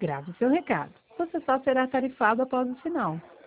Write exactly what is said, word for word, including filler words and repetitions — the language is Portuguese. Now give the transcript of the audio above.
Grave seu recado. Você só será tarifado após o sinal.